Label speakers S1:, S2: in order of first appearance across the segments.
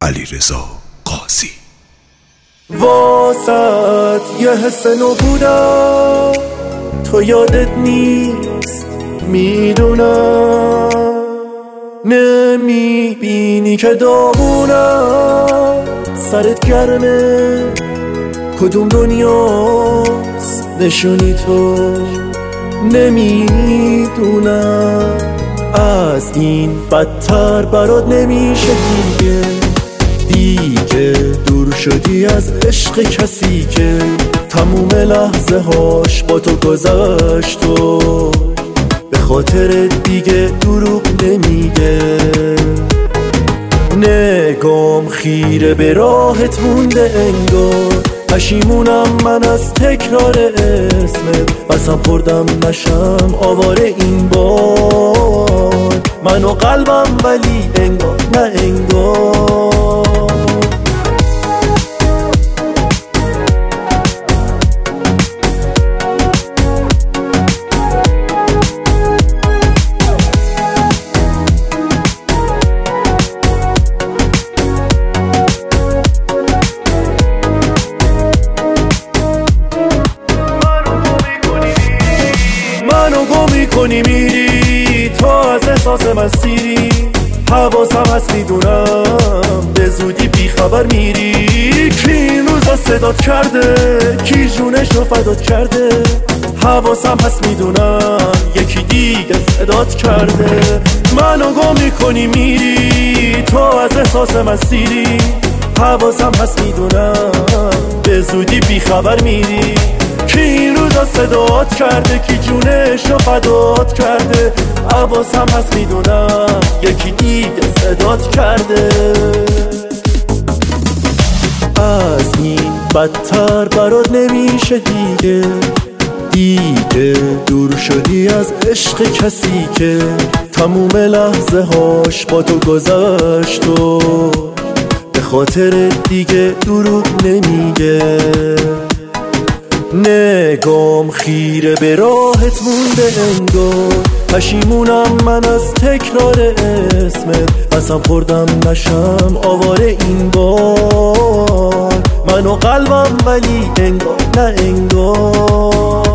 S1: علیرضا قاضی.
S2: واسط یه حس نو بودم، تو یادت نیست میدونم، نمیبینی که داغونم، سرت گرمه کدوم دنیاست نشونی تو نمیدونم. از این بدتر برات نمیشه دیگه دور شدی از عشق کسی که تموم لحظه هاش با تو گذشت و به خاطر دیگه دروغ نمیگه. نگام خیره به راهت مونده انگار، پشیمونم من از تکرار اسمت، بسم خوردم نشم آواره این بار، من و قلبم ولی انگار نه انگار. منو گم میکنی میری، تو از احساس من سیری، حواسم هست میدونم به زودی بیخبر میری. کی این روزا صدات کرده، کی جونشو فدات کرده، حواسم هست میدونم یکی دیگه صدات کرده. منو گم میکنی میری، تو از احساس من سیری، حواسم هست میدونم به زودی بیخبر میری. کی این روزا صدات کرده، کی جونشو فدات کرده، حواسم هست میدونم یکی دیگه صدات کرده. از این بدتر برات نمیشه دیگه دور شدی از عشق کسی که تموم لحظه هاش با تو گذشت و به خاطر دیگه دروغ نمیگه. نگام خیره به راهت مونده انگار، پشیمونم من از تکرار اسمت، بسم خوردم نشم آواره این بار، من و قلبم ولی انگار نه انگار.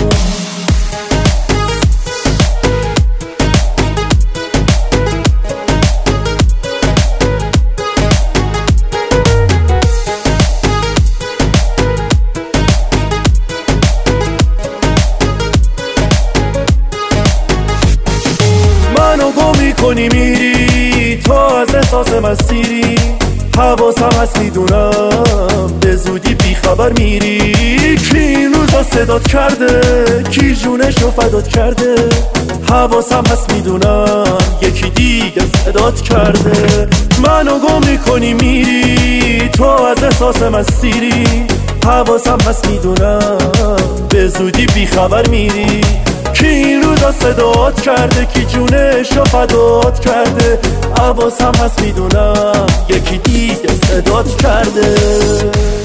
S2: منو گم میکنی میری، تو از احساس من سیری، حواسم هست میدونم به زودی بیخبر میری. کی این روزا صدات کرده، کی جونشو فدات کرده، حواسم هست میدونم یکی دیگه صدات کرده. منو گم میکنی میری، تو از احساس من سیری، حواسم هست میدونم به زودی بیخبر میری. کی این روزا صدات کرده، کی جونشو فدات کرده، حواسم هست میدونم یکی دیگه صدات کرده.